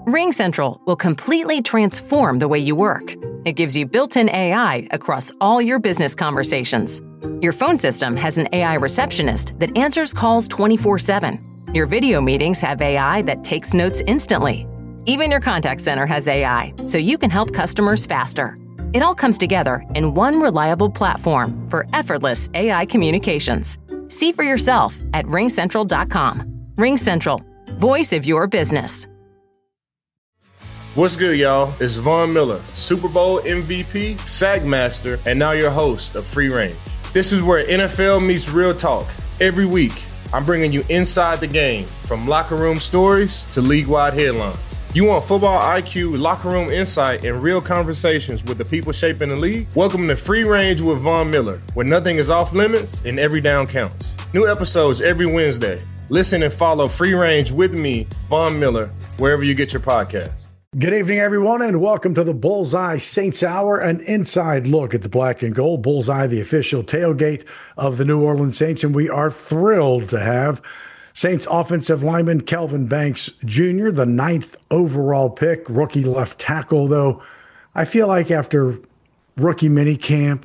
RingCentral will completely transform the way you work. It gives you built-in AI across all your business conversations. Your phone system has an AI receptionist that answers calls 24/7. Your video meetings have AI that takes notes instantly. Even your contact center has AI, so you can help customers faster. It all comes together in one reliable platform for effortless AI communications. See for yourself at ringcentral.com. RingCentral, voice of your business. What's good, y'all? It's Von Miller, Super Bowl MVP, SAG Master, and now your host of Free Range. This is where NFL meets real talk. Every week, I'm bringing you inside the game, from locker room stories to league-wide headlines. You want football IQ, locker room insight, and real conversations with the people shaping the league? Welcome to Free Range with Von Miller, where nothing is off limits and every down counts. New episodes every Wednesday. Listen and follow Free Range with me, Von Miller, wherever you get your podcasts. Good evening, everyone, and welcome to the Bullseye Saints Hour, an inside look at the black and gold. Bullseye, the official tailgate of the New Orleans Saints, and we are thrilled to have Saints offensive lineman Kelvin Banks Jr., the 9th overall pick, rookie left tackle, though I feel like after rookie minicamp,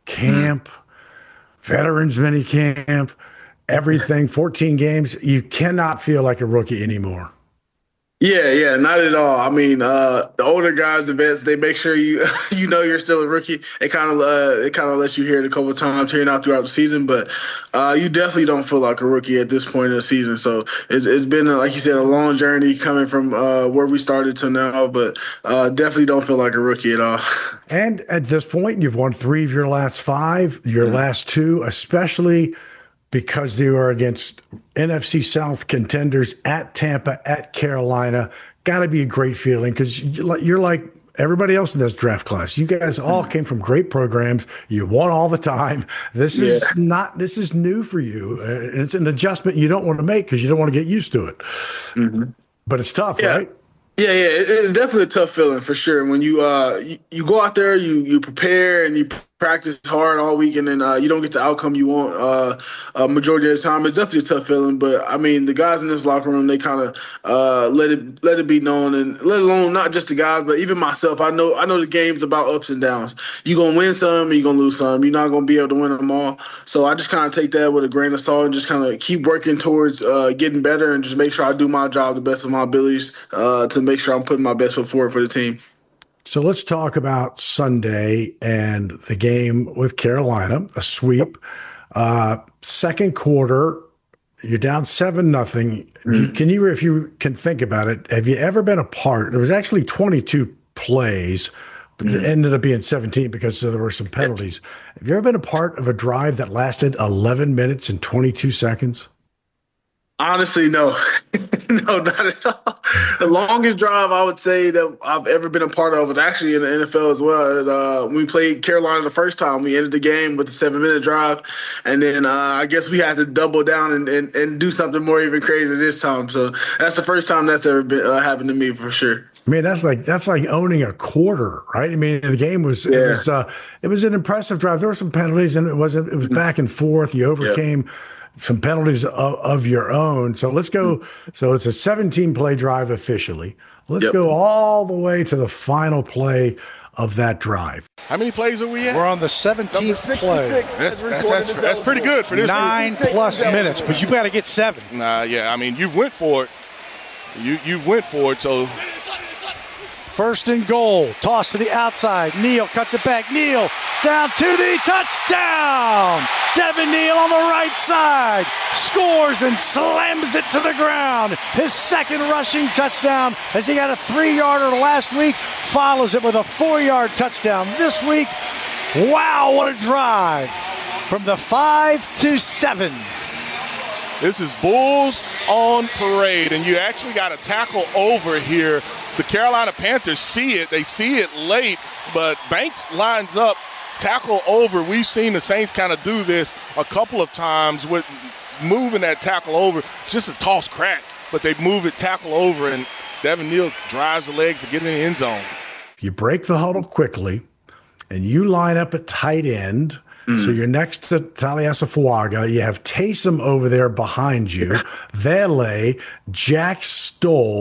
veterans minicamp, everything, 14 games, you cannot feel like a rookie anymore. Yeah, not at all. I mean, the older guys, the vets, they make sure you know you're still a rookie. It kind of lets you hear it a couple of times here and out throughout the season, but you definitely don't feel like a rookie at this point in the season. So it's been, like you said, a long journey coming from where we started to now, but definitely don't feel like a rookie at all. And at this point, you've won 3 of your last 5, your last 2, especially because they were against NFC South contenders at Tampa, at Carolina. Got to be a great feeling because you're like everybody else in this draft class. You guys all came from great programs. You won all the time. This is new for you. It's an adjustment you don't want to make because you don't want to get used to it. Mm-hmm. But it's tough, right? Yeah, it's definitely a tough feeling for sure. When you go out there, you prepare and you practice hard all week, and then you don't get the outcome you want majority of the time. It's definitely a tough feeling. But I mean, the guys in this locker room, they kind of let it be known, and let alone not just the guys, but even myself. I know the game's about ups and downs. You're gonna win some, and you're gonna lose some. You're not gonna be able to win them all. So I just kind of take that with a grain of salt and just kind of keep working towards getting better, and just make sure I do my job the best of my abilities to make sure I'm putting my best foot forward for the team. So let's talk about Sunday and the game with Carolina, a sweep. Second quarter, you're down 7-0. Can you, if you can think about it, have you ever been a part? There was actually 22 plays, but it ended up being 17 because there were some penalties. Have you ever been a part of a drive that lasted 11 minutes and 22 seconds? Honestly, no. No, not at all. The longest drive I would say that I've ever been a part of was actually in the NFL as well. When we played Carolina the first time, we ended the game with a 7-minute drive. And then I guess we had to double down and do something more even crazy this time. So that's the first time that's ever been happened to me for sure. I mean, that's like owning a quarter, right? I mean, the game was it was an impressive drive. There were some penalties, and it was back and forth. You overcame some penalties of your own. So let's go. So it's a 17-play drive officially. Let's go all the way to the final play of that drive. How many plays are we at? We're on the 17th play. That's pretty good for this. 9+ minutes, but you got to get 7. I mean, you've went for it. You've went for it, so. First and goal, toss to the outside. Neal cuts it back. Neal down to the touchdown. Devin Neal on the right side scores and slams it to the ground. His second rushing touchdown, as he got a 3-yarder last week, follows it with a 4-yard touchdown this week. Wow, what a drive from the 5 to 7. This is Bulls on parade, and you actually got a tackle over here. The Carolina Panthers see it. They see it late, but Banks lines up, tackle over. We've seen the Saints kind of do this a couple of times with moving that tackle over. It's just a toss crack, but they move it, tackle over, and Devin Neal drives the legs to get in the end zone. You break the huddle quickly, and you line up at tight end. So you're next to Talia-Fuaga. You have Taysom over there behind you. Vele, Jack Stoll,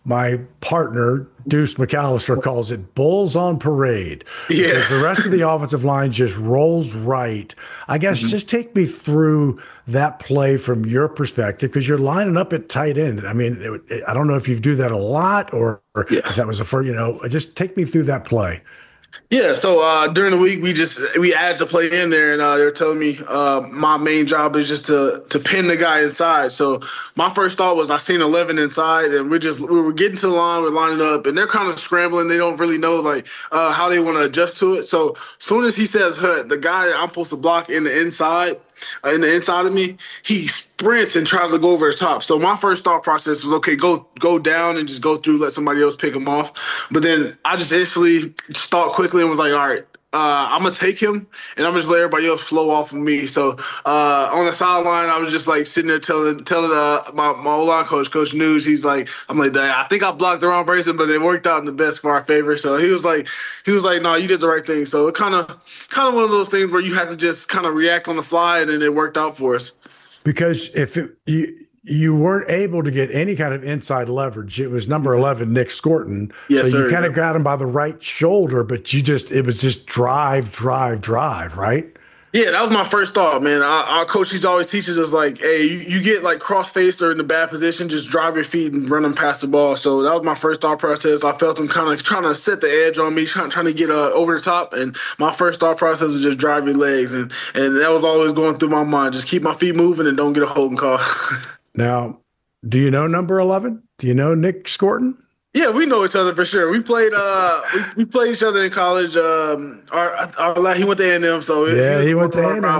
my partner, Deuce McAllister, calls it bulls on parade. Yeah. Because the rest of the offensive line just rolls right. I guess just take me through that play from your perspective, because you're lining up at tight end. I mean, I don't know if you do that a lot or if that was the first, just take me through that play. Yeah, so during the week we added the play in there, and they were telling me my main job is just to pin the guy inside. So my first thought was I seen 11 inside, and we were getting to the line, we're lining up, and they're kind of scrambling. They don't really know how they want to adjust to it. So as soon as he says "hut," the guy that I'm supposed to block in the inside of me, he sprints and tries to go over the top. So my first thought process was, okay, go down and just go through, let somebody else pick him off. But then I just instantly thought quickly and was like, all right, I'm going to take him, and I'm just let everybody else flow off of me. So on the sideline, I was just like sitting there telling my O-line coach News, I'm like, I think I blocked the wrong person, but it worked out in the best for our favor. So he was like, no, you did the right thing. So it kind of one of those things where you have to just kind of react on the fly, and then it worked out for us. Because if you weren't able to get any kind of inside leverage, it was number 11, Nick Scorton. Yes, so you sir. kind of got him by the right shoulder, but it was just drive, right? Yeah, that was my first thought, man. Our coach, he's always teaches us, like, hey, you get, like, cross-faced or in a bad position, just drive your feet and run them past the ball. So that was my first thought process. I felt him kind of trying to set the edge on me, trying to get over the top. And my first thought process was just drive your legs. And that was always going through my mind. Just keep my feet moving and don't get a holding call. Now, do you know number 11? Do you know Nick Scorton? Yeah, we know each other for sure. We played we played each other in college. He went to A&M, so he went to A&M.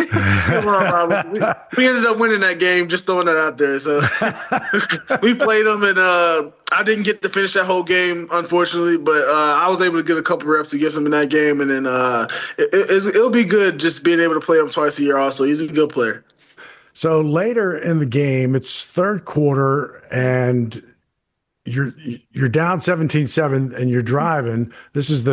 We ended up winning that game. Just throwing that out there. So we played them, and I didn't get to finish that whole game, unfortunately. But I was able to get a couple reps against him in that game, and then it'll be good just being able to play him twice a year. Also, he's a good player. So later in the game, it's third quarter, and you're down 17-7 and you're driving. This is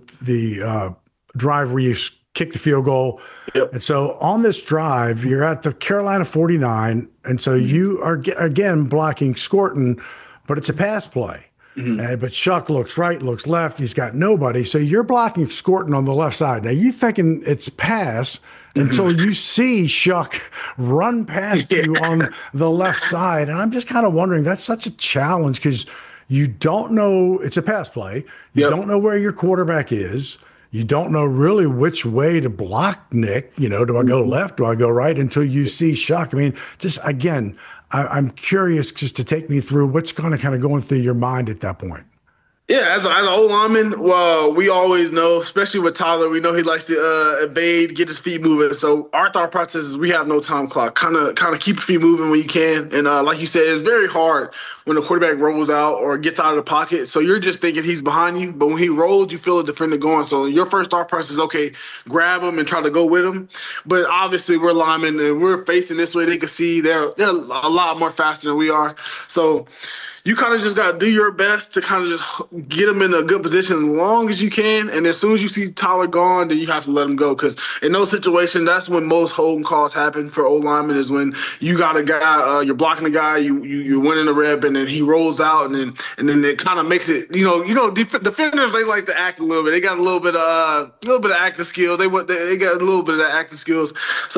the drive where you kick the field goal. Yep. And so on this drive, you're at the Carolina 49. And so you are again blocking Scorton, but it's a pass play. Mm-hmm. But Shuck looks right, looks left. He's got nobody. So you're blocking Scorton on the left side. Now you're thinking it's pass until you see Shuck run past you on the left side. And I'm just kind of wondering, that's such a challenge because you don't know, it's a pass play. You don't know where your quarterback is. You don't know really which way to block Nick. Do I go left? Do I go right? Until you see Shuck. I mean, just again, I'm curious just to take me through what's kind of going through your mind at that point. Yeah, as an O-lineman, well, we always know, especially with Tyler, we know he likes to evade, get his feet moving. So our thought process is we have no time clock. Kind of keep your feet moving when you can. And like you said, it's very hard when the quarterback rolls out or gets out of the pocket. So you're just thinking he's behind you. But when he rolls, you feel the defender going. So your first thought process is, okay, grab him and try to go with him. But obviously we're linemen and we're facing this way. They can see they're a lot more faster than we are. So you kind of just got to do your best to kind of just get them in a good position as long as you can. And as soon as you see Tyler gone, then you have to let him go. Because in those situations, that's when most holding calls happen for O-linemen, is when you got a guy, you're blocking a guy, you're winning the rep, and then he rolls out, and then it kind of makes it, defenders, they like to act a little bit. They got a little bit of acting skills. They got a little bit of acting skills.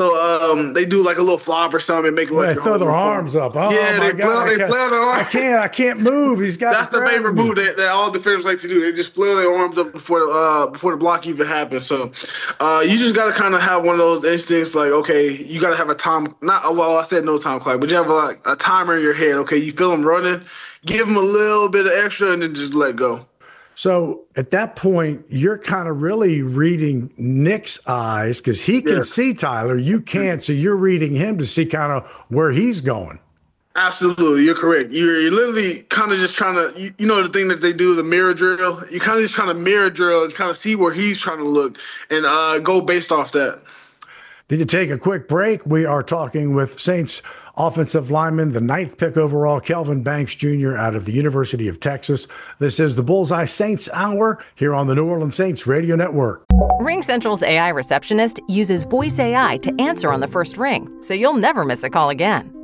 So they do like a little flop or something and make it like they throw their arms up. Oh, yeah, my God. They flail their arms. I can't move. He's got. That's the favorite move that all defenders like to do. They just flail their arms up before the block even happens. So you just got to kind of have one of those instincts, like, okay, you got to have a time. I said no time clock, but you have a timer in your head. Okay, you feel him running, give him a little bit of extra, and then just let go. So at that point, you're kind of really reading Nick's eyes because he can see Tyler. You can't, so you're reading him to see kind of where he's going. Absolutely, you're correct. You're literally kind of just trying to, the thing that they do, the mirror drill. You kind of just trying to mirror drill and kind of see where he's trying to look and go based off that. Need to take a quick break. We are talking with Saints offensive lineman, the 9th pick overall, Kelvin Banks Jr. out of the University of Texas. This is the Bullseye Saints Hour here on the New Orleans Saints Radio Network. RingCentral's AI receptionist uses voice AI to answer on the first ring, so you'll never miss a call again.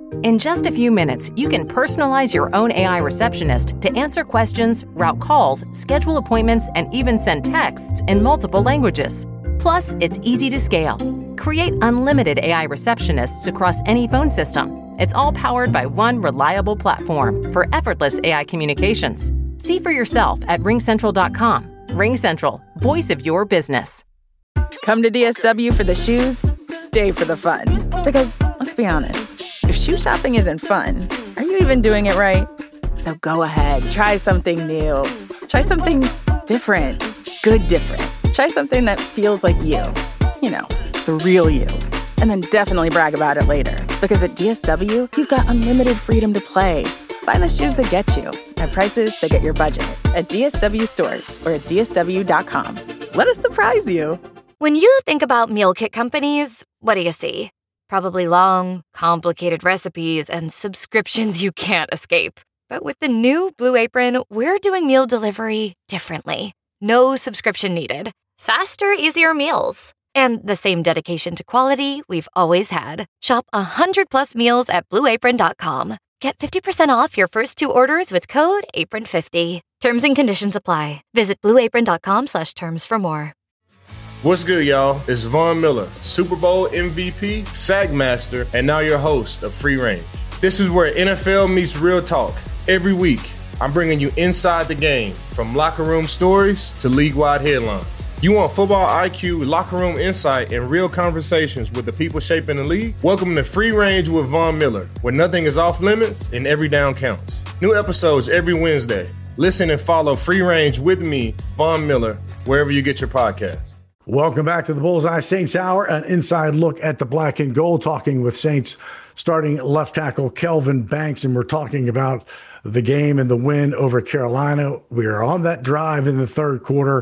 In just a few minutes, you can personalize your own AI receptionist to answer questions, route calls, schedule appointments, and even send texts in multiple languages. Plus, it's easy to scale. Create unlimited AI receptionists across any phone system. It's all powered by one reliable platform for effortless AI communications. See for yourself at ringcentral.com. RingCentral, voice of your business. Come to DSW for the shoes, stay for the fun. Because, let's be honest, if shoe shopping isn't fun, are you even doing it right? So go ahead, try something new. Try something different. Good different. Try something that feels like you. You know, the real you. And then definitely brag about it later. Because at DSW, you've got unlimited freedom to play. Find the shoes that get you at prices that get your budget at DSW stores or at DSW.com. Let us surprise you. When you think about meal kit companies, what do you see? Probably long, complicated recipes and subscriptions you can't escape. But with the new Blue Apron, we're doing meal delivery differently. No subscription needed. Faster, easier meals. And the same dedication to quality we've always had. Shop 100+ meals at blueapron.com. Get 50% off your first 2 orders with code APRON50. Terms and conditions apply. Visit blueapron.com/terms for more. What's good, y'all? It's Von Miller, Super Bowl MVP, Sack Master, and now your host of Free Range. This is where NFL meets real talk. Every week, I'm bringing you inside the game, from locker room stories to league-wide headlines. You want football IQ, locker room insight, and real conversations with the people shaping the league? Welcome to Free Range with Von Miller, where nothing is off limits and every down counts. New episodes every Wednesday. Listen and follow Free Range with me, Von Miller, wherever you get your podcasts. Welcome back to the Bullseye Saints Hour, an inside look at the black and gold, talking with Saints starting left tackle Kelvin Banks, and we're talking about the game and the win over Carolina. We are on that drive in the third quarter,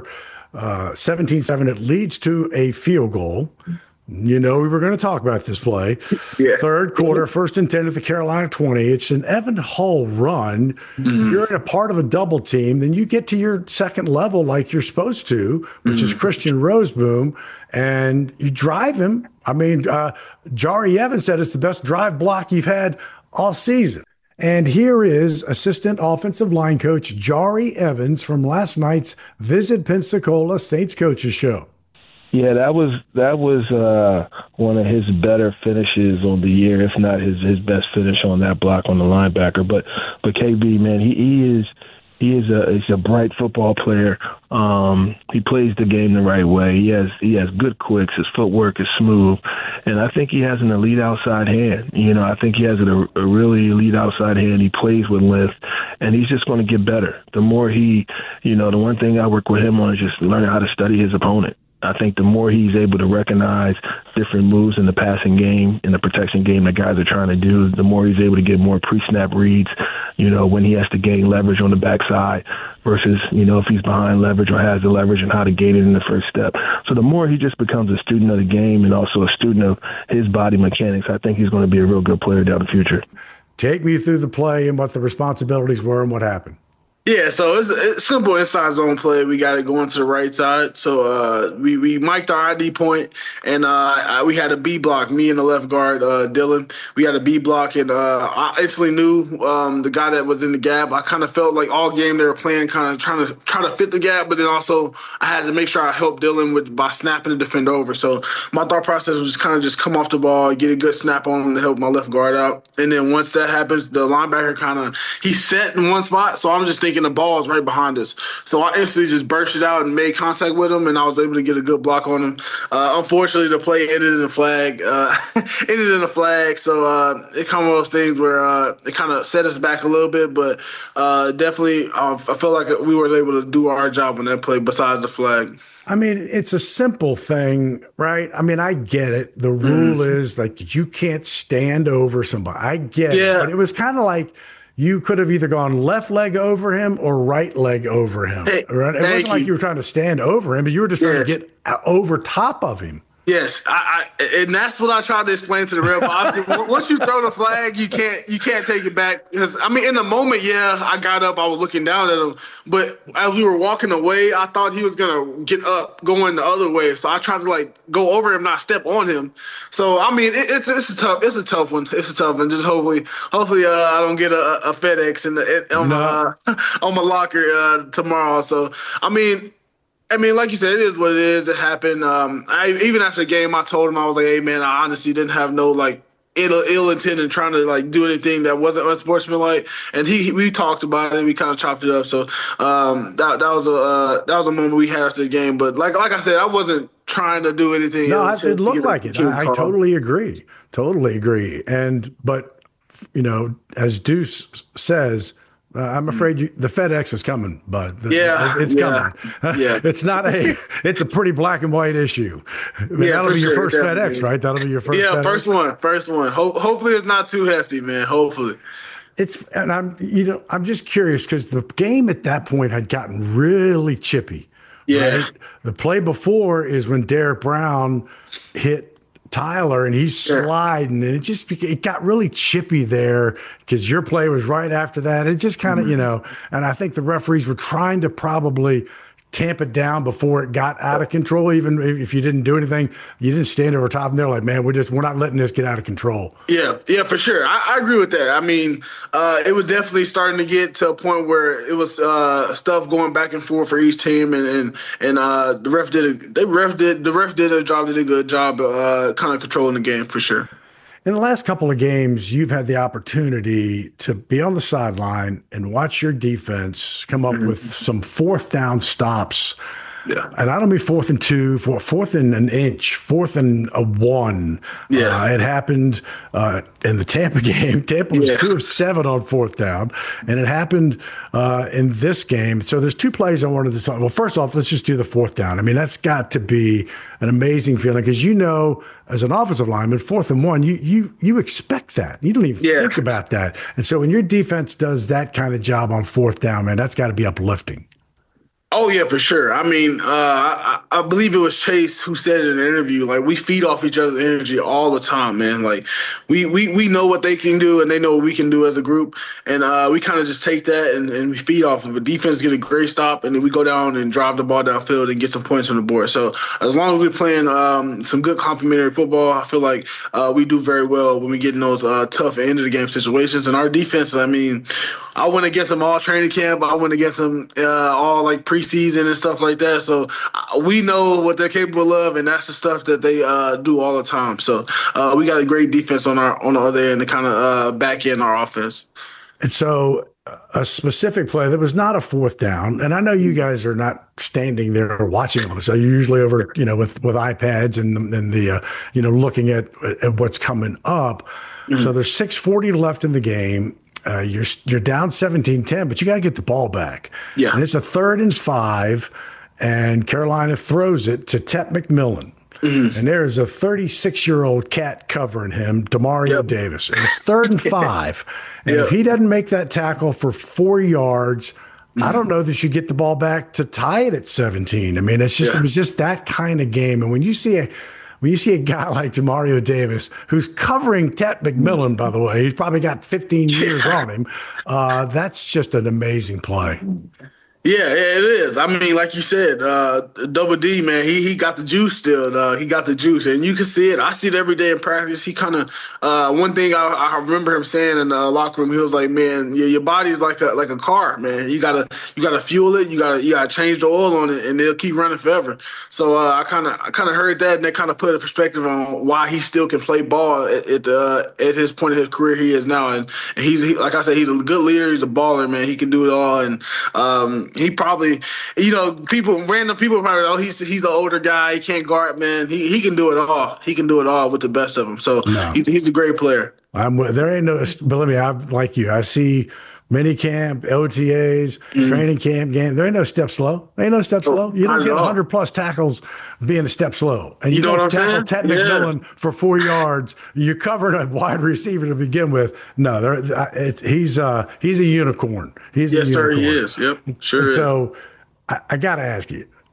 17-7. It leads to a field goal. You know, we were going to talk about this play. Yeah. Third quarter, 1st and 10 at the Carolina 20. It's an Evan Hull run. Mm-hmm. You're in a part of a double team. Then you get to your second level like you're supposed to, which is Christian Roseboom, and you drive him. I mean, Jari Evans said it's the best drive block you've had all season. And here is assistant offensive line coach Jari Evans from last night's Visit Pensacola Saints Coaches Show. Yeah, that was one of his better finishes on the year, if not his best finish on that block on the linebacker. But KB, man, he's a bright football player. He plays the game the right way. He has good quicks. His footwork is smooth, and I think he has an elite outside hand. You know, I think he has a really elite outside hand. He plays with length, and he's just going to get better. The more the one thing I work with him on is just learning how to study his opponent. I think the more he's able to recognize different moves in the passing game, in the protection game that guys are trying to do, the more he's able to get more pre-snap reads, when he has to gain leverage on the backside versus, if he's behind leverage or has the leverage and how to gain it in the first step. So the more he just becomes a student of the game and also a student of his body mechanics, I think he's going to be a real good player down the future. Take me through the play and what the responsibilities were and what happened. Yeah, so it's a simple inside zone play. We got it going to the right side. So we mic'd our ID point, and we had a B block, me and the left guard, Dylan. We had a B block, and I instantly knew the guy that was in the gap. I kind of felt like all game they were playing kind of trying to fit the gap, but then also I had to make sure I helped Dylan by snapping the defender over. So my thought process was just come off the ball, get a good snap on him to help my left guard out. And then once that happens, the linebacker he set in one spot, so I'm just thinking the ball is right behind us. So I instantly just bursted out and made contact with him, and I was able to get a good block on him. Unfortunately, the play ended in a flag. So it kind of those things where it kind of set us back a little bit, but definitely I felt like we were able to do our job on that play besides the flag. I mean, it's a simple thing, right? I mean, I get it. The rule is like you can't stand over somebody. I get it. But it was kind of like you could have either gone left leg over him or right leg over him. Right? It wasn't like you were trying to stand over him, but you were just trying to get over top of him. Yes, and that's what I tried to explain to the ref. Obviously, once you throw the flag, you can't take it back. Because I mean, in the moment, yeah, I got up, I was looking down at him, but as we were walking away, I thought he was gonna get up, going the other way. So I tried to like go over him, not step on him. So I mean, it's a tough one. It's a tough one. Just hopefully, I don't get a FedEx on my locker tomorrow. So I mean, like you said, it is what it is. It happened. Even after the game, I told him, I was like, "Hey, man, I honestly didn't have no like ill intent in trying to like do anything that wasn't unsportsmanlike." And we talked about it. We kind of chopped it up. So that was a moment we had after the game. But like I said, I wasn't trying to do anything. No, it looked like it. I totally agree. But as Deuce says. I'm afraid the FedEx is coming, bud. It's coming. Yeah. It's a pretty black and white issue. That'll be your first FedEx, right? That'll be your first. Yeah, FedEx. first one. Hopefully it's not too hefty, man. Hopefully. I'm just curious because the game at that point had gotten really chippy. Yeah. Right? The play before is when Derek Brown hit Tyler and he's sliding, and it got really chippy there because your play was right after that. It just kind of, and I think the referees were trying to probably tamp it down before it got out of control. Even if you didn't do anything, you didn't stand over top and they're like, man, we're not letting this get out of control. Yeah, for sure. I agree with that. I mean, it was definitely starting to get to a point where it was stuff going back and forth for each team, and the ref did a good job kind of controlling the game for sure. In the last couple of games, you've had the opportunity to be on the sideline and watch your defense come up with some fourth down stops. Yeah. And I don't mean 4th and 2, fourth and an inch, 4th and a 1. Yeah. It happened in the Tampa game. Tampa was 2 of 7 on 4th down. And it happened in this game. So there's 2 plays I wanted to talk. Well, first off, let's just do the 4th down. I mean, that's got to be an amazing feeling because as an offensive lineman, 4th and 1, you expect that. You don't even think about that. And so when your defense does that kind of job on 4th down, man, that's got to be uplifting. Oh, yeah, for sure. I mean, I believe it was Chase who said in an interview, like, we feed off each other's energy all the time, man. Like, we know what they can do and they know what we can do as a group. And we kind of just take that and we feed off of it. Defense get a great stop, and then we go down and drive the ball downfield and get some points on the board. So as long as we're playing some good complementary football, I feel like we do very well when we get in those tough end-of-the-game situations. And our defense, I mean, I went against them all training camp. I went against them all like preseason and stuff like that. So we know what they're capable of, and that's the stuff that they do all the time. So we got a great defense on the other end to kind of back in our offense. And so a specific play that was not a 4th down, and I know you guys are not standing there watching all this. So you're usually over, with iPads and the looking at what's coming up. Mm-hmm. So there's 6:40 left in the game. You're down 17-10, but you got to get the ball back. Yeah. And it's a 3rd and 5, and Carolina throws it to Tet McMillan. Mm-hmm. And there is a 36-year-old cat covering him, Demario Davis. And it's 3rd and 5. And if he doesn't make that tackle for 4 yards, I don't know that you get the ball back to tie it at 17. I mean, it was just that kind of game. And when you see a guy like Demario Davis, who's covering Tet McMillan, by the way, he's probably got 15 years on him, that's just an amazing play. Yeah, it is. I mean, like you said, Double D, man, he got the juice still. He got the juice, and you can see it. I see it every day in practice. He kind of one thing I remember him saying in the locker room, he was like, "Man, your body's like a car, man. You gotta fuel it. You gotta change the oil on it, and it'll keep running forever." So I kind of heard that, and that kind of put a perspective on why he still can play ball at his point of his career he is now. And he's like I said, he's a good leader. He's a baller, man. He can do it all, and he probably, random people probably, he's an older guy. He can't guard, man. He can do it all. He can do it all with the best of them. So he's a great player. There ain't no, believe me, I'm like you. I see mini camp, OTAs, training camp game. There ain't no step slow. There ain't no step slow. You don't get 100+ tackles being a step slow. And you don't tackle Tet McMillan for 4 yards. You covered a wide receiver to begin with. No, he's a unicorn. He's a unicorn. Sir, he is. Yep, sure. So I got to ask you,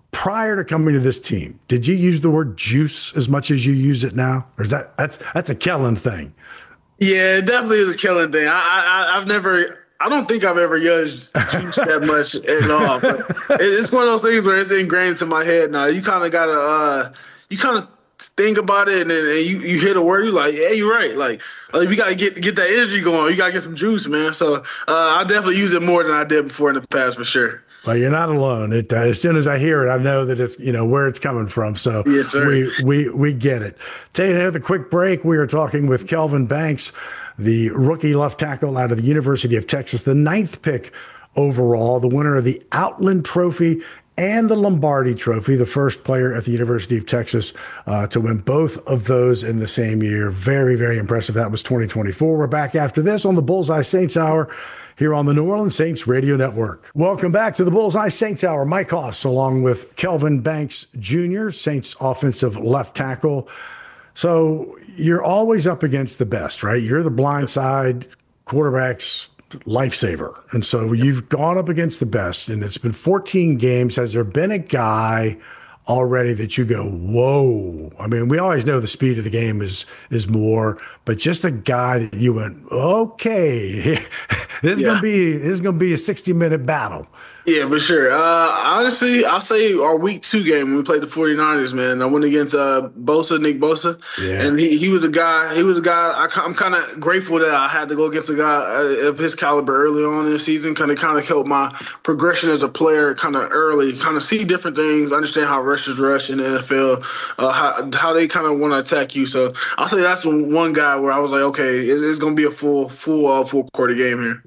prior to coming to this team, did you use the word juice as much as you use it now? Or is that's a Kellen thing? Yeah, it definitely is a Kellen thing. I don't think I've ever used juice that much at all. But it's one of those things where it's ingrained into my head now. You kind of gotta think about it, and then you hit a word, you're like, yeah, you're right. Like we gotta get that energy going. You gotta get some juice, man. So I definitely use it more than I did before in the past, for sure. Well, you're not alone. As soon as I hear it, I know that it's where it's coming from. So yes, sir. we get it. Taking another quick break, we are talking with Kelvin Banks, the rookie left tackle out of the University of Texas, the 9th pick overall, the winner of the Outland Trophy and the Lombardi Trophy, the first player at the University of Texas to win both of those in the same year. Very, very impressive. That was 2024. We're back after this on the Bullseye Saints Hour here on the New Orleans Saints Radio Network. Welcome back to the Bullseye Saints Hour. Mike Hoss along with Kelvin Banks Jr., Saints offensive left tackle. So you're always up against the best, right? You're the blindside quarterback's lifesaver. And so you've gone up against the best, and it's been 14 games. Has there been a guy already that you go, whoa? I mean, we always know the speed of the game is more, but just a guy that you went, okay, this is gonna be a 60-minute battle. Yeah, for sure. Honestly, I'll say our week 2 game when we played the 49ers, man. I went against Nick Bosa. Yeah. And he was a guy. I'm kind of grateful that I had to go against a guy of his caliber early on in the season. Kind of helped my progression as a player kind of early. Kind of see different things, understand how rushers rush in the NFL, how they kind of want to attack you. So I'll say that's one guy where I was like, okay, it's going to be a full quarter game here.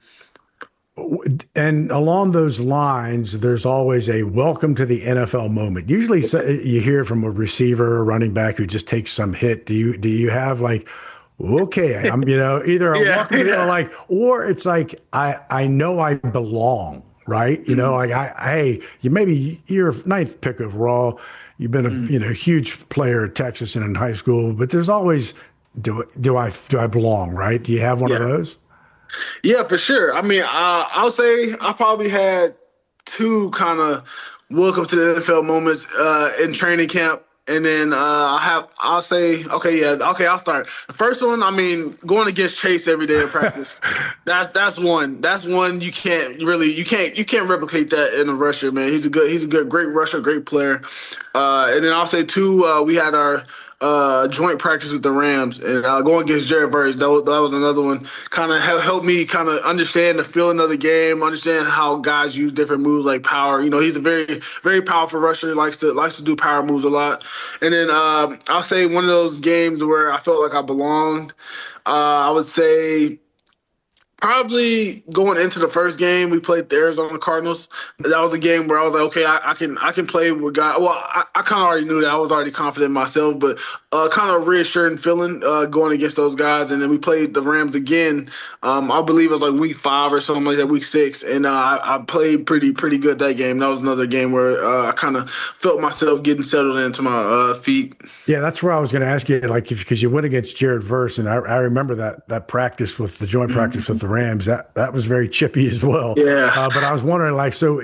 And along those lines, there's always a welcome to the NFL moment. Usually you hear from a receiver or running back who just takes some hit. Do you have like, okay, I'm, either a welcome to like, or it's like, I know I belong, right? Like hey, you're 9th pick overall. You've been a huge player at Texas and in high school, but there's always, do I belong, right? Do you have one of those? Yeah, for sure. I mean, I'll say I probably had 2 kind of welcome to the NFL moments in training camp. And then I'll say, I'll start. The first one, I mean, going against Chase every day in practice. that's one. That's one you can't replicate that in a rusher, man. He's a great rusher, great player. And then I'll say 2, we had our joint practice with the Rams, and going against Jared Verse, that was another one. Kind of helped me kind of understand the feeling of the game, understand how guys use different moves like power. He's a very, very powerful rusher. Likes to do power moves a lot. And then I'll say one of those games where I felt like I belonged. I would say probably going into the first game, we played the Arizona Cardinals. That was a game where I was like, okay, I can play with guys. Well, I kind of already knew that. I was already confident in myself, but kind of reassuring feeling going against those guys. And then we played the Rams again. I believe it was like week 5 or something like that, week 6. And I played pretty good that game. That was another game where I kind of felt myself getting settled into my feet. Yeah, that's where I was going to ask you, like, because you went against Jared Verse, and I remember that practice with the joint practice with the Rams, that was very chippy as well. Yeah. But I was wondering, like, so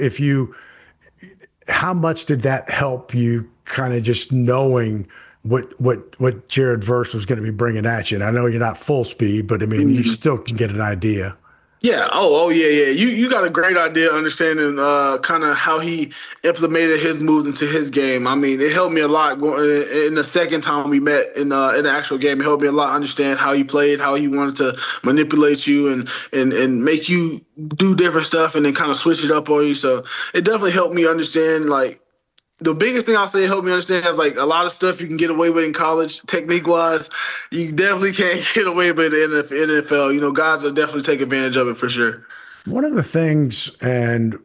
how much did that help you kind of just knowing what Jared Verse was going to be bringing at you? And I know you're not full speed, but I mean, you still can get an idea. Yeah. Oh, yeah. You got a great idea understanding kind of how he implemented his moves into his game. I mean, it helped me a lot going in the second time we met in the actual game. It helped me a lot understand how he played, how he wanted to manipulate you and make you do different stuff and then kind of switch it up on you. So it definitely helped me understand, like, the biggest thing I'll say helped me understand is, like, a lot of stuff you can get away with in college, technique-wise, you definitely can't get away with it in the NFL. Guys will definitely take advantage of it for sure. One of the things that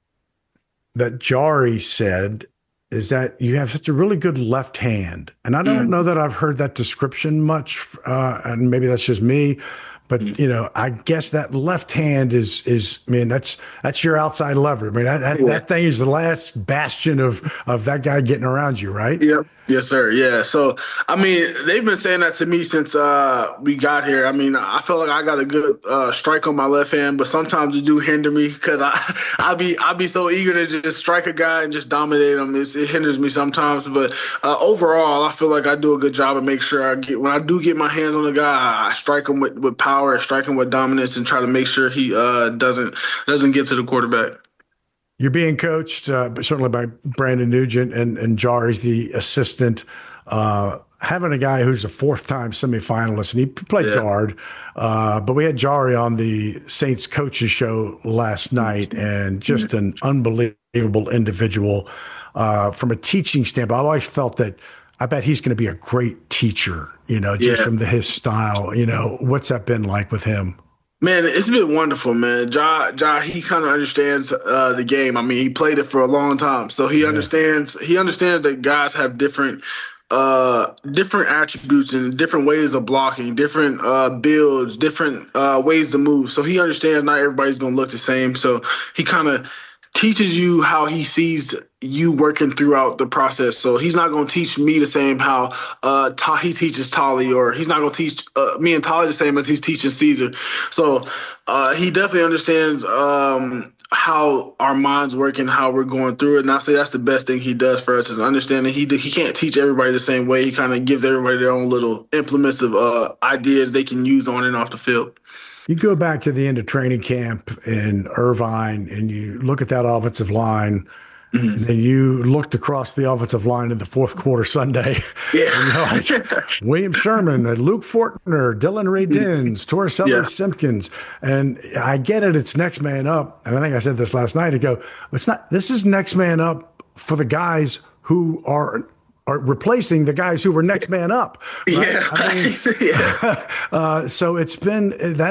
Jari said is that you have such a really good left hand. And I don't know that I've heard that description much, and maybe that's just me. But, I guess that left hand is that's your outside lever. I mean, that thing is the last bastion of that guy getting around you, right? Yep. Yes, sir. Yeah. So, I mean, they've been saying that to me since we got here. I mean, I feel like I got a good strike on my left hand, but sometimes it do hinder me because I be so eager to just strike a guy and just dominate him. It hinders me sometimes. But overall, I feel like I do a good job of make sure when I do get my hands on a guy, I strike him with power, strike him with dominance, and try to make sure he doesn't get to the quarterback. You're being coached certainly by Brandon Nugent, and Jari's the assistant. Having a guy who's a fourth-time semifinalist, and he played guard, but we had Jari on the Saints coaches show last night, and just an unbelievable individual. From a teaching standpoint, I've always felt that I bet he's going to be a great teacher, just from his style. What's that been like with him? Man, it's been wonderful, man. Ja, he kind of understands the game. I mean, he played it for a long time, so he understands. He understands that guys have different attributes and different ways of blocking, different builds, different ways to move. So he understands not everybody's going to look the same. So he kind of teaches you how he sees you working throughout the process. So he's not going to teach me the same how he teaches Tolly, or he's not going to teach me and Tolly the same as he's teaching Caesar. So he definitely understands how our minds work and how we're going through it. And I say that's the best thing he does for us, is understanding he can't teach everybody the same way. He kind of gives everybody their own little implements of ideas they can use on and off the field. You go back to the end of training camp in Irvine and you look at that offensive line, and then you looked across the offensive line in the fourth quarter Sunday. Yeah. William Sherman, Luke Fortner, Dylan Ray-Dins, Torricelli Simpkins. And I get it, it's next man up. And I think I said this last night ago. This is next man up for the guys who are replacing the guys who were next man up. Right? So it's been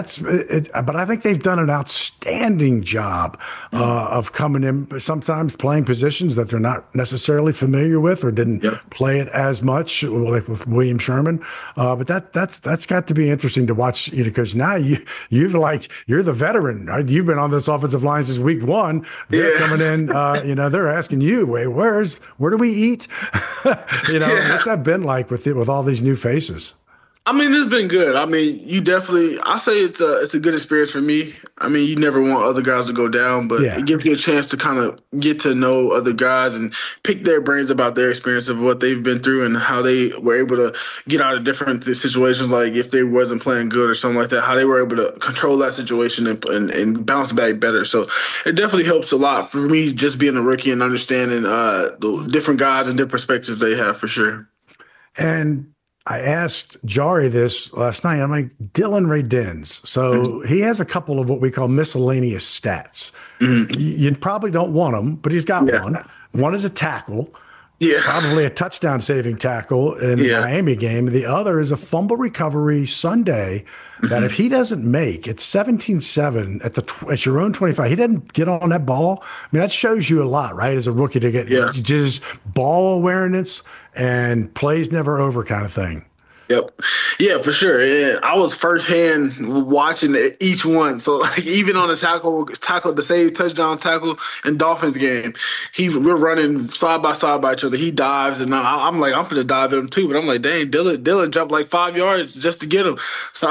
but I think they've done an outstanding job of coming in, sometimes playing positions that they're not necessarily familiar with or didn't play it as much, like with William Sherman. But that's got to be interesting to watch, because now you're the veteran, right? You've been on this offensive line since week one. They're coming in, they're asking you, where do we eat? What's that been like with all these new faces? I mean, it's been good. I mean, I say it's a good experience for me. I mean, you never want other guys to go down, but it gives you a chance to kind of get to know other guys and pick their brains about their experience of what they've been through and how they were able to get out of different situations, like if they wasn't playing good or something like that, how they were able to control that situation and bounce back better. So it definitely helps a lot for me, just being a rookie and understanding the different guys and different perspectives they have, for sure. And I asked Jari this last night. I'm like, Dylan Ray-Dins. So he has a couple of what we call miscellaneous stats. You probably don't want them, but he's got one. One is a tackle. Probably a touchdown-saving tackle in the Miami game. The other is a fumble recovery Sunday that if he doesn't make, it's 17-7 at your own 25. He didn't get on that ball. I mean, that shows you a lot, right, as a rookie, to get just ball awareness and plays never over kind of thing. Yep. Yeah, for sure. And I was firsthand watching each one. So, like, even on the tackle, the save touchdown tackle in Dolphins game, we're running side by each other. He dives, and I'm like, I'm finna dive at him too. But I'm like, dang, Dylan jumped like 5 yards just to get him. So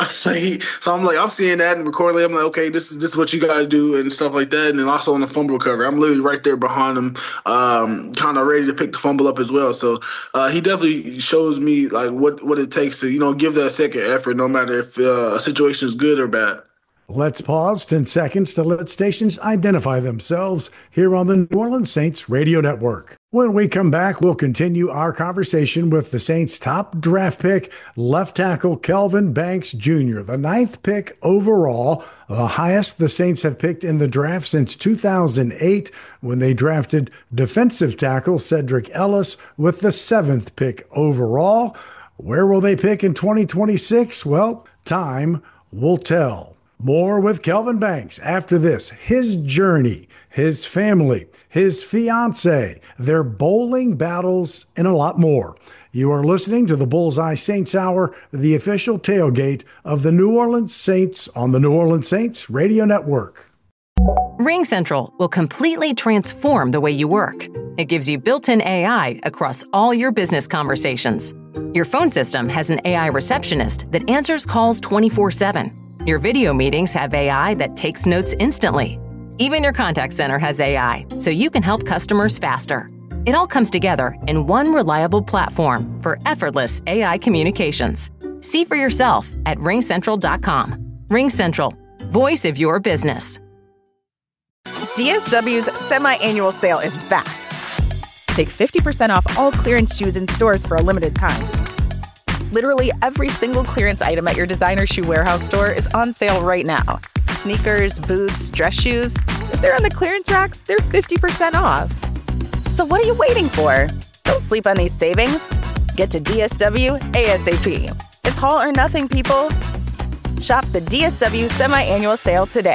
I'm seeing that and recording. I'm like, okay, this is what you got to do and stuff like that. And then also on the fumble recovery, I'm literally right there behind him, kind of ready to pick the fumble up as well. So he definitely shows me like what it takes to, give that second effort, no matter if a situation is good or bad. Let's pause 10 seconds to let stations identify themselves here on the New Orleans Saints Radio Network. When we come back, we'll continue our conversation with the Saints' top draft pick, left tackle Kelvin Banks Jr., the 9th pick overall, the highest the Saints have picked in the draft since 2008, when they drafted defensive tackle Cedric Ellis with the 7th pick overall. Where will they pick in 2026? Well, time will tell. More with Kelvin Banks after this. His journey, his family, his fiance, their bowling battles, and a lot more. You are listening to the Bullseye Saints Hour, the official tailgate of the New Orleans Saints on the New Orleans Saints Radio Network. RingCentral will completely transform the way you work. It gives you built-in AI across all your business conversations. Your phone system has an AI receptionist that answers calls 24/7. Your video meetings have AI that takes notes instantly. Even your contact center has AI, so you can help customers faster. It all comes together in one reliable platform for effortless AI communications. See for yourself at ringcentral.com. RingCentral, voice of your business. DSW's semi-annual sale is back. Take 50% off all clearance shoes in stores for a limited time. Literally every single clearance item at your designer shoe warehouse store is on sale right now. Sneakers, boots, dress shoes. If they're on the clearance racks, they're 50% off. So what are you waiting for? Don't sleep on these savings. Get to DSW ASAP. It's all or nothing, people. Shop the DSW semi-annual sale today.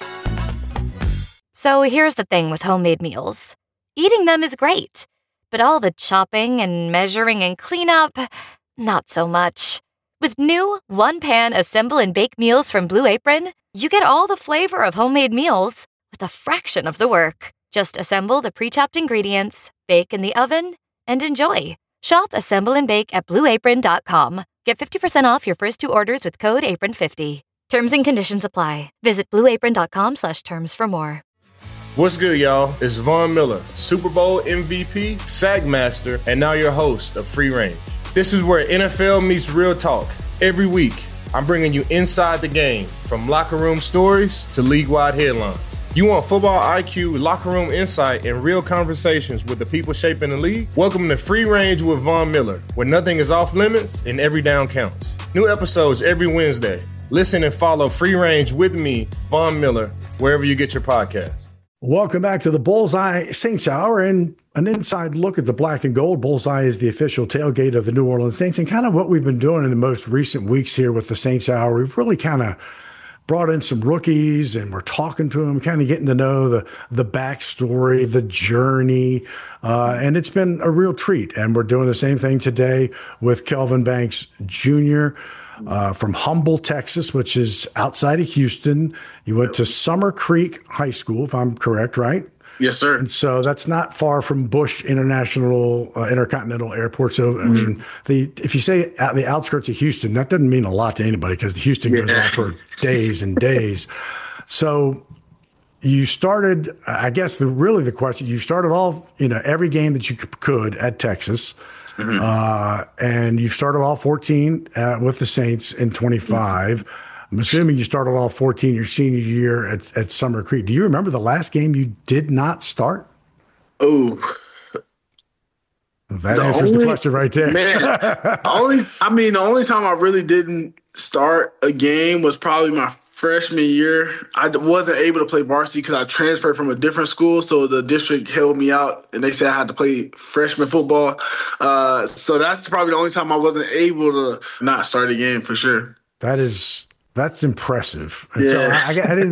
So here's the thing with homemade meals. Eating them is great, but all the chopping and measuring and cleanup, not so much. With new one-pan assemble and bake meals from Blue Apron, you get all the flavor of homemade meals with a fraction of the work. Just assemble the pre-chopped ingredients, bake in the oven, and enjoy. Shop Assemble and Bake at BlueApron.com. Get 50% off your first 2 orders with code APRON50. Terms and conditions apply. Visit BlueApron.com/terms for more. What's good, y'all? It's Von Miller, Super Bowl MVP, SAG Master, and now your host of Free Range. This is where NFL meets real talk. Every week, I'm bringing you inside the game, from locker room stories to league-wide headlines. You want football IQ, locker room insight, and real conversations with the people shaping the league? Welcome to Free Range with Von Miller, where nothing is off limits and every down counts. New episodes every Wednesday. Listen and follow Free Range with me, Von Miller, wherever you get your podcasts. Welcome back to the Bullseye Saints Hour and an inside look at the black and gold. Bullseye is the official tailgate of the New Orleans Saints, and kind of what we've been doing in the most recent weeks here with the Saints Hour. We've really kind of brought in some rookies, and we're talking to them, kind of getting to know the backstory, the journey, and it's been a real treat. And we're doing the same thing today with Kelvin Banks Jr., from Humble, Texas, which is outside of Houston. You went to Summer Creek High School, if I'm correct, right? Yes, sir. And so that's not far from Bush Intercontinental Airport. So, I mean, if you say at the outskirts of Houston, that doesn't mean a lot to anybody because Houston goes on for days and days. So you started, I guess the question, you started off, every game that you could at Texas. And you started all 14 with the Saints in 25. I'm assuming you started all 14 your senior year at Summer Creek. Do you remember the last game you did not start? Oh, that answers the question right there. Man, the only time I really didn't start a game was probably my freshman year. I wasn't able to play varsity because I transferred from a different school, so the district held me out, and they said I had to play freshman football. So that's probably the only time I wasn't able to not start a game for sure. That's impressive. And yeah.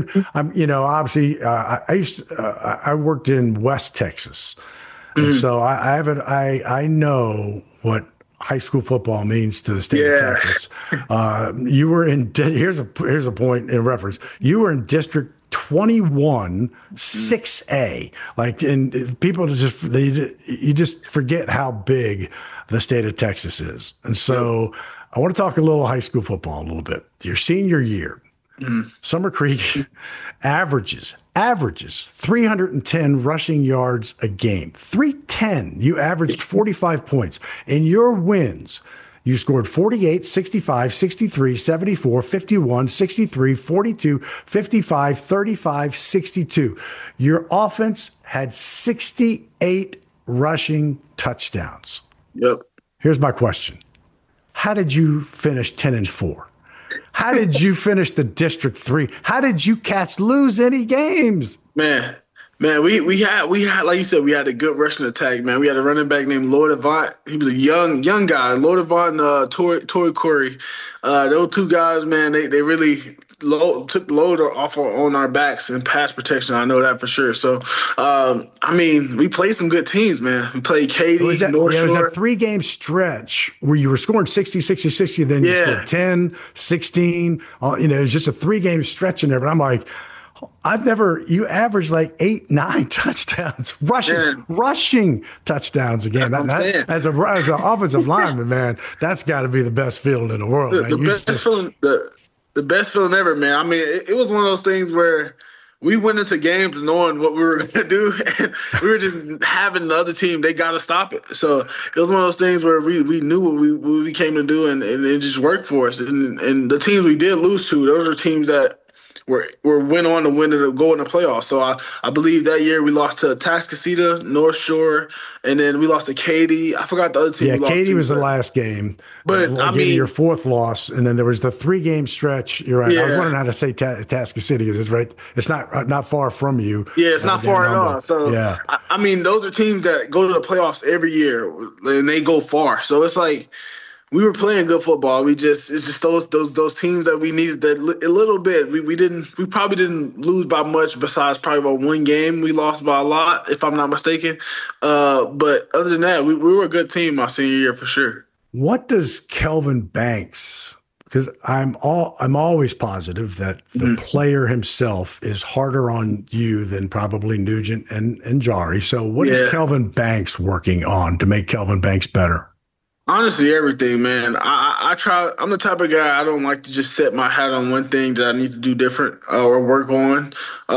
So I worked in West Texas, and so I know what high school football means to the state of Texas. You were in, here's a point in reference. You were in District 21, 6A. And people you just forget how big the state of Texas is. And so I want to talk a little high school football a little bit. Your senior year, Summer Creek averages 310 rushing yards a game. 310. You averaged 45 points. In your wins, you scored 48, 65, 63, 74, 51, 63, 42, 55, 35, 62. Your offense had 68 rushing touchdowns. Yep. Here's my question. How did you finish 10-4? How did you finish the District 3? How did you cats lose any games? Man, we had like you said, we had a good rushing attack. Man, we had a running back named Lloyd Avant. He was a young guy. Lloyd Avant and Torrey Corey. Those two guys, man, they really took the load off on our backs in pass protection. I know that for sure. So, we played some good teams, man. We played Katy, North Shore. It was a 3-game stretch where you were scoring 60, 60, 60, then you scored 10, 16. It was just a 3-game stretch in there. But I'm like, You average like 8, 9 touchdowns, rushing touchdowns again. As an offensive lineman, man, that's got to be the best feeling in the world. The best feeling ever, man. I mean, it was one of those things where we went into games knowing what we were going to do, and we were just having the other team, they got to stop it. So it was one of those things where we knew what we came to do, and it just worked for us. And the teams we did lose to, those are teams that went on to win and go in the playoffs. So I believe that year we lost to Atascocita, North Shore, and then we lost to Katy. I forgot the other team. Yeah, Katy was the last game. But I mean, your fourth loss, and then there was the 3-game stretch. You're right. Yeah. I was wondering how to say Atascocita because it's right. It's not far from you. Yeah, it's not far at all. So yeah, I mean, those are teams that go to the playoffs every year, and they go far. So it's like, we were playing good football. It's just those teams that we needed that a little bit. We probably didn't lose by much besides probably about one game. We lost by a lot, if I'm not mistaken. But other than that, we were a good team my senior year for sure. What does Kelvin Banks? Because I'm always positive that the player himself is harder on you than probably Nugent and Jari. So what is Kelvin Banks working on to make Kelvin Banks better? Honestly, everything, man. I try. I'm the type of guy, I don't like to just set my hat on one thing that I need to do different or work on.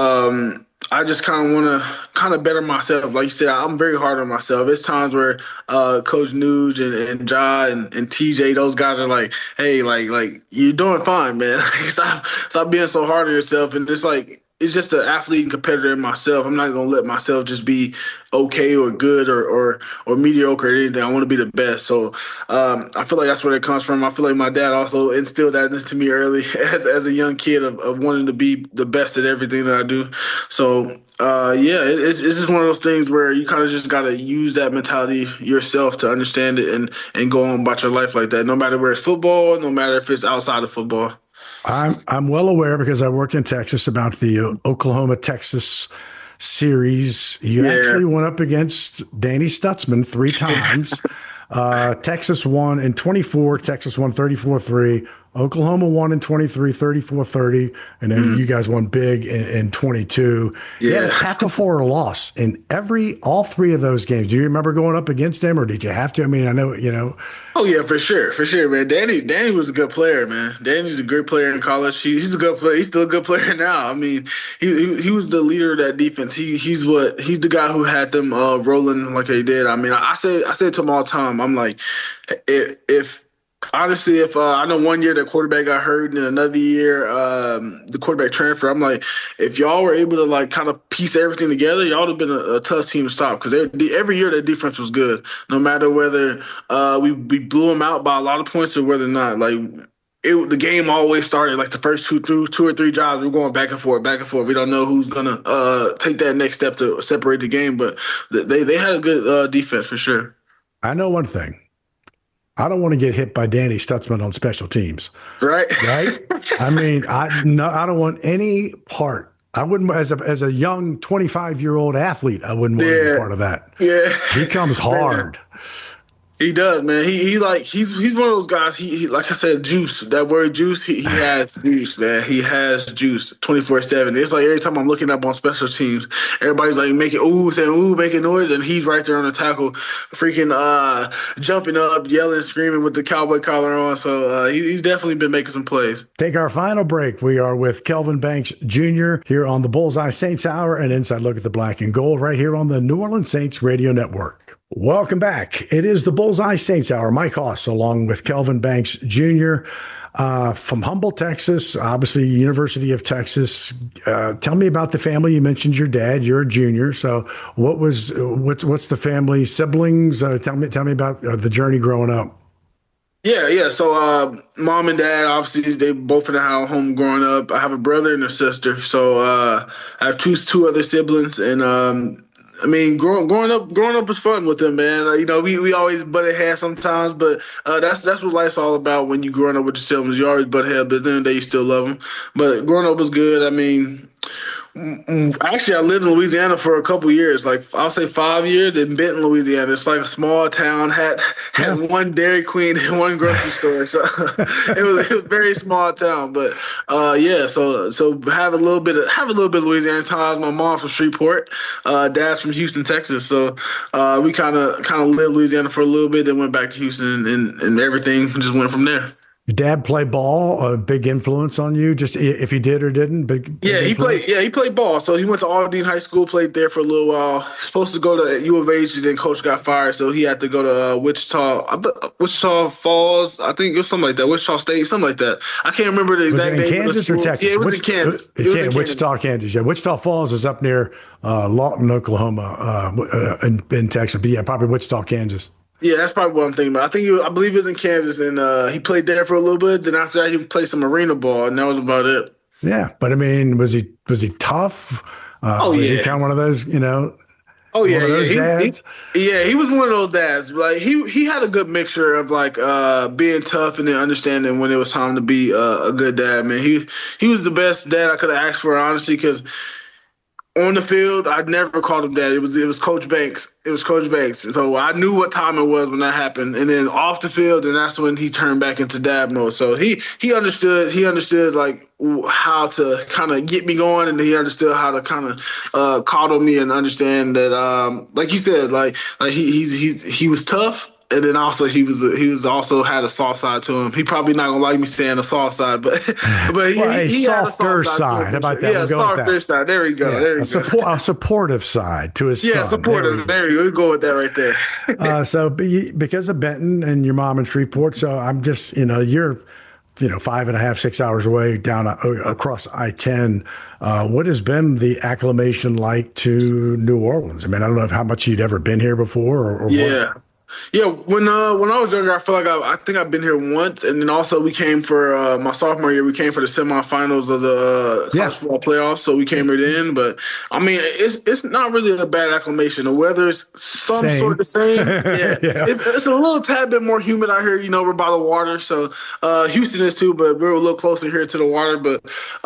I just kind of want to better myself. Like you said, I'm very hard on myself. It's times where Coach Nuge and Ja and TJ, those guys are like, hey, like you're doing fine, man. Stop being so hard on yourself. And it's like, it's just an athlete and competitor in myself. I'm not going to let myself just be okay or good or mediocre or anything. I want to be the best. So I feel like that's where it comes from. I feel like my dad also instilled that into me early as a young kid of wanting to be the best at everything that I do. So, it's just one of those things where you kind of just got to use that mentality yourself to understand it and go on about your life like that, no matter where it's football, no matter if it's outside of football. I'm well aware because I worked in Texas about the Oklahoma-Texas series. You actually went up against Danny Stutzman 3 times. Texas won in 24. Texas won 34-3. Oklahoma won in 23, 34-30. And then you guys won big in 22. Yeah. You had a tackle for a loss in all 3 of those games. Do you remember going up against him, or did you have to? I mean, I know, you know. Oh, yeah, for sure, man. Danny was a good player, man. Danny's a great player in college. He's a good player. He's still a good player now. I mean, he was the leader of that defense. He's the guy who had them rolling like they did. I mean, I say to him all the time, I'm like, if I know one year the quarterback got hurt and another year the quarterback transferred, I'm like, if y'all were able to like kind of piece everything together, y'all would have been a tough team to stop, because every year their defense was good, no matter whether we blew them out by a lot of points or whether or not. Like the game always started like the first two or three drives, we're going back and forth. We don't know who's gonna take that next step to separate the game, but they had a good defense for sure. I know one thing. I don't want to get hit by Danny Stutzman on special teams. Right? I mean, I don't want any part. I wouldn't, as a young 25-year-old athlete, I wouldn't want any part of that. Yeah. He comes hard. He does, man. He's one of those guys. He like I said, juice. That word juice. He has juice, man. He has juice 24/7. It's like every time I'm looking up on special teams, everybody's like making noise, and he's right there on the tackle, freaking jumping up, yelling, screaming with the cowboy collar on. So he's definitely been making some plays. Take our final break. We are with Kelvin Banks Jr. here on the Bullseye Saints Hour, and Inside Look at the Black and Gold right here on the New Orleans Saints Radio Network. Welcome back. It is the Bullseye Saints Hour. Mike Hoss along with Kelvin Banks Jr. From Humble, Texas, obviously University of Texas. Tell me about the family. You mentioned your dad. You're a junior. So what's the family, siblings? Tell me about the journey growing up. Yeah. So mom and dad, obviously, they both in the home growing up. I have a brother and a sister. So I have two other siblings, and I mean, growing up was fun with them, man. You know, we always butted heads sometimes, but that's what life's all about. When you growing up with your siblings, you always butt heads, but at the end of the day, you still love them. But growing up was good. I mean, Actually, I lived in Louisiana for a couple years, like I'll say 5 years in Benton, Louisiana. It's like a small town, had one Dairy Queen and one grocery store. So it was a very small town. But so have a little bit of Louisiana ties. My mom's from Shreveport, dad's from Houston, Texas. So we kind of lived Louisiana for a little bit, then went back to Houston, and everything just went from there. Your dad play ball, a big influence on you, just if he did or didn't? He played ball. So he went to Aldine High School, played there for a little while. He's supposed to go to U of H, and then coach got fired, so he had to go to Wichita Falls. I think it was something like that. Wichita State, something like that. I can't remember the exact name. Kansas or Texas? Yeah, it was in Kansas. Wichita, Kansas. Yeah, Wichita Falls is up near Lawton, Oklahoma, in Texas. But yeah, probably Wichita, Kansas. Yeah, that's probably what I'm thinking about. I believe he was in Kansas, and he played there for a little bit. Then after that, he played some arena ball, and that was about it. Yeah, but I mean, was he tough? Was he kind of one of those, Oh yeah, dads? He was one of those dads. Like he had a good mixture of like being tough and then understanding when it was time to be a good dad. Man, he was the best dad I could have asked for, honestly, because on the field, I never called him dad. It was Coach Banks. It was Coach Banks. So I knew what time it was when that happened. And then off the field, and that's when he turned back into dad mode. So he understood. He understood like how to kind of get me going, and he understood how to kind of coddle me and understand that, like you said, like he was tough. And then also he was also had a soft side to him. He probably not gonna like me saying a soft side, but he softer side. How about that? Yeah, softer side. There we go. Yeah, there we go. A supportive side to his son. Yeah, supportive. There you go. We'll go with that right there. So because of Benton and your mom in Shreveport, so I'm just you're 5.5, 6 hours away down across I-10. What has been the acclimation like to New Orleans? I mean, I don't know how much you'd ever been here before or what. Yeah, when I was younger, I feel like I think I've been here once, and then also we came for my sophomore year. We came for the semifinals of the college football playoffs, so we came right in. But I mean, it's not really a bad acclimation. The weather's sort of the same. Yeah. It's a little tad bit more humid out here. We're by the water, so Houston is too, but we're a little closer here to the water. But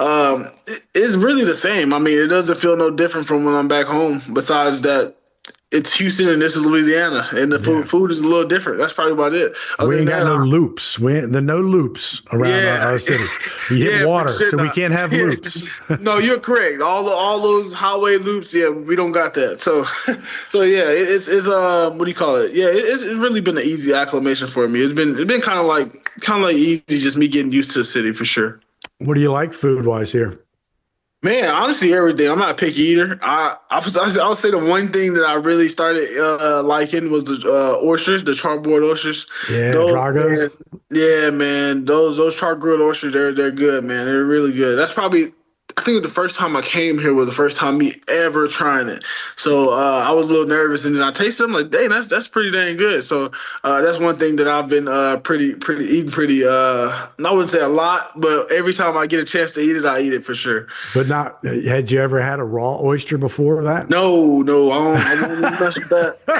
it's really the same. I mean, it doesn't feel no different from when I'm back home. Besides that, it's Houston and this is Louisiana, and the food is a little different. That's probably about it. We ain't got no loops. No loops around our city. You hit water, so we can't have loops. No, you're correct. All those highway loops, we don't got that. So it's what do you call it? Yeah, it's really been an easy acclimation for me. It's been kind of like easy, just me getting used to the city for sure. What do you like food wise here? Man, honestly, everything. I'm not a picky eater. I would say the one thing that I really started liking was the oysters, the char-grilled oysters. Yeah, Dragos. Yeah, man. Those char-grilled oysters, they're good, man. They're really good. That's probably, I think the first time I came here was the first time me ever trying it. So I was a little nervous, and then I tasted it. I'm like, dang, that's pretty dang good. So that's one thing that I've been eating pretty. I wouldn't say a lot, but every time I get a chance to eat it, I eat it for sure. But had you ever had a raw oyster before that? No, I won't mess with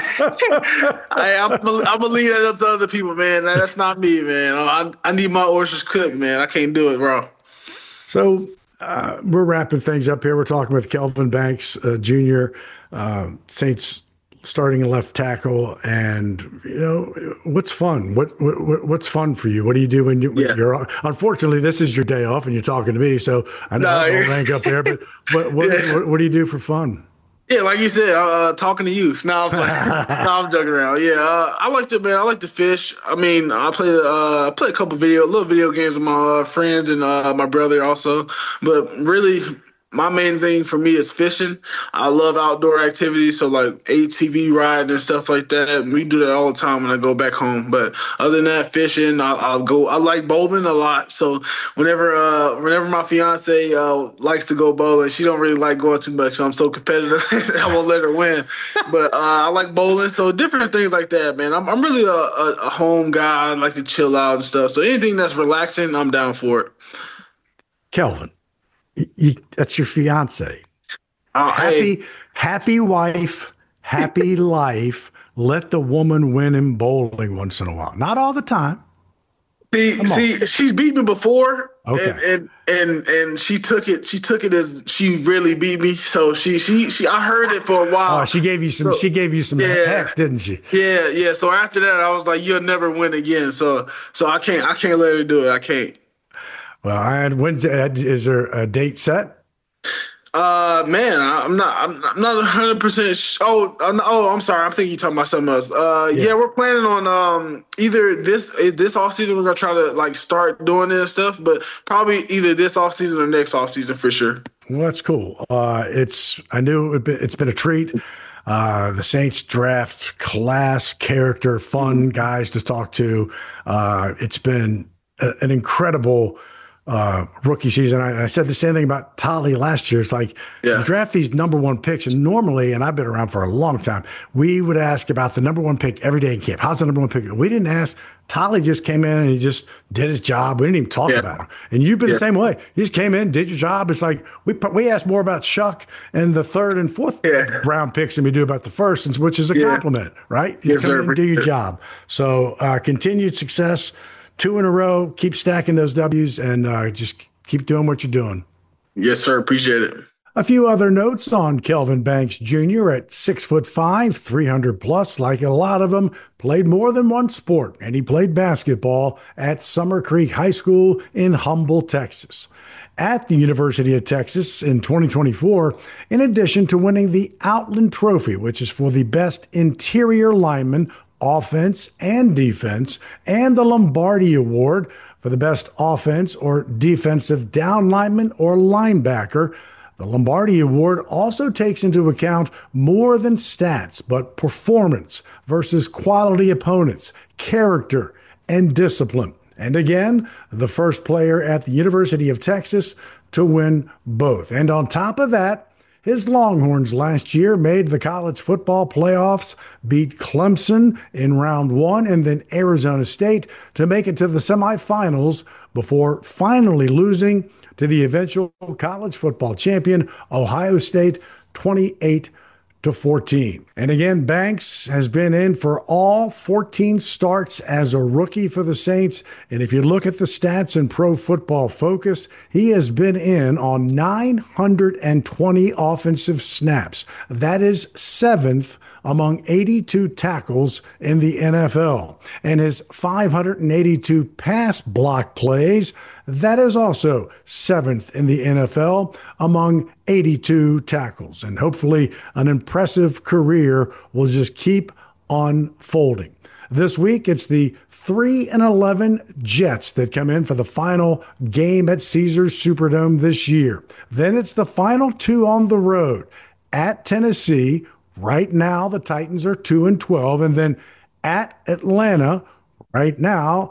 that. I'm gonna leave that up to other people, man. That's not me, man. I need my oysters cooked, man. I can't do it raw. So. We're wrapping things up here. We're talking with Kelvin Banks, Jr., Saints starting left tackle. And, what's fun? What's fun for you? What do you do when you're – unfortunately, this is your day off and you're talking to me, so I know I don't rank up there. But what do you do for fun? Yeah, like you said, talking to you. No, I'm joking around. Yeah, I like to fish. I mean, I play a couple little video games with my friends and my brother also. But really, my main thing for me is fishing. I love outdoor activities, so like ATV riding and stuff like that. We do that all the time when I go back home. But other than that, fishing, I'll go. I like bowling a lot. So whenever my fiance likes to go bowling, she don't really like going too much. So I'm so competitive, I won't let her win. But I like bowling, so different things like that, man. I'm really a home guy. I like to chill out and stuff. So anything that's relaxing, I'm down for it. Kelvin. That's your fiance. Happy wife, happy life. Let the woman win in bowling once in a while. Not all the time. See, she's beat me before, okay. and she took it as she really beat me. So she I heard it for a while. Oh, she gave you some heck, didn't she? Yeah. So after that, I was like, you'll never win again. So I can't let her do it. I can't. Well, and is there a date set? Man, I'm not 100%. I'm sorry. I'm thinking you're talking about something else. Yeah, we're planning on either this off season. We're gonna try to like start doing this stuff, but probably either this off season or next off season for sure. Well, that's cool. It's been a treat. The Saints draft class, character, fun guys to talk to. It's been an incredible rookie season. I said the same thing about Tolly last year. It's like you draft these number one picks, and normally, and I've been around for a long time, we would ask about the number one pick every day in camp. How's the number one pick? We didn't ask. Tolly just came in and he just did his job. We didn't even talk about him. And you've been the same way. You just came in, did your job. It's like we asked more about Shuck and the third and fourth round picks than we do about the first, which is a compliment, right? You come in and do your job. So continued success. 2 in a row. Keep stacking those W's and just keep doing what you're doing. Yes, sir. Appreciate it. A few other notes on Kelvin Banks Jr. at 6'5", 300 plus. Like a lot of them, played more than one sport, and he played basketball at Summer Creek High School in Humble, Texas. At the University of Texas in 2024, in addition to winning the Outland Trophy, which is for the best interior lineman, offense and defense, and the Lombardi Award for the best offense or defensive down lineman or linebacker. The Lombardi Award also takes into account more than stats, but performance versus quality opponents, character, and discipline. And again, the first player at the University of Texas to win both. And on top of that, his Longhorns last year made the college football playoffs, beat Clemson in round 1 and then Arizona State to make it to the semifinals before finally losing to the eventual college football champion, Ohio State, 28-14. And again, Banks has been in for all 14 starts as a rookie for the Saints. And if you look at the stats in Pro Football Focus, he has been in on 920 offensive snaps. That is 7th among 82 tackles in the NFL. And his 582 pass block plays, that is also 7th in the NFL among 82 tackles. And hopefully an impressive career will just keep unfolding. This week, it's the 3-11 Jets that come in for the final game at Caesars Superdome this year. Then it's the final 2 on the road at Tennessee. Right now, the Titans are 2-12, and then at Atlanta, right now,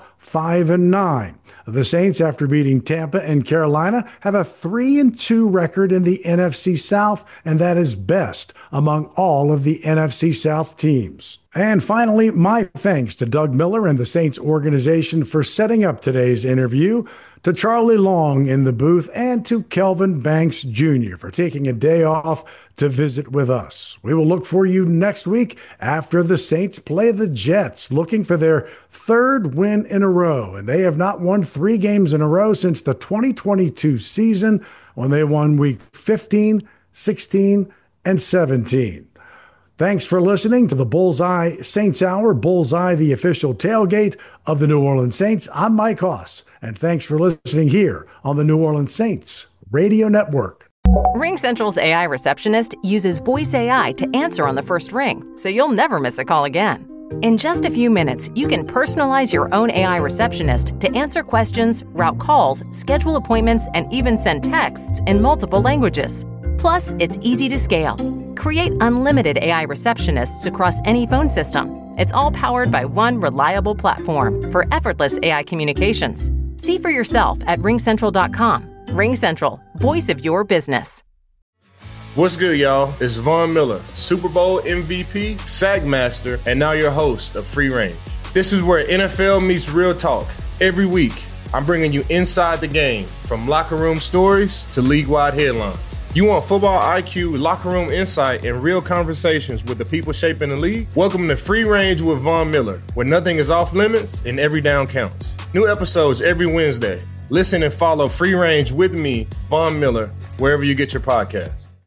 5-9. The Saints, after beating Tampa and Carolina, have a 3-2 record in the NFC South, and that is best among all of the NFC South teams. And finally, my thanks to Doug Miller and the Saints organization for setting up today's interview, to Charlie Long in the booth, and to Kelvin Banks Jr. for taking a day off to visit with us. We will look for you next week after the Saints play the Jets, looking for their 3rd win in a row. And they have not won 3 games in a row since the 2022 season, when they won week 15, 16, and 17. Thanks for listening to the Bullseye Saints Hour, Bullseye, the official tailgate of the New Orleans Saints. I'm Mike Hoss, and thanks for listening here on the New Orleans Saints Radio Network. RingCentral's AI receptionist uses voice AI to answer on the first ring, so you'll never miss a call again. In just a few minutes, you can personalize your own AI receptionist to answer questions, route calls, schedule appointments, and even send texts in multiple languages. Plus, it's easy to scale. Create unlimited AI receptionists across any phone system. It's all powered by one reliable platform for effortless AI communications. See for yourself at ringcentral.com. RingCentral, voice of your business. What's good, y'all? It's Von Miller, Super Bowl MVP, SAG Master, and now your host of Free Range. This is where NFL meets real talk. Every week, I'm bringing you inside the game, from locker room stories to league-wide headlines. You want football IQ, locker room insight, and real conversations with the people shaping the league? Welcome to Free Range with Von Miller, where nothing is off limits and every down counts. New episodes every Wednesday. Listen and follow Free Range with me, Von Miller, wherever you get your podcasts.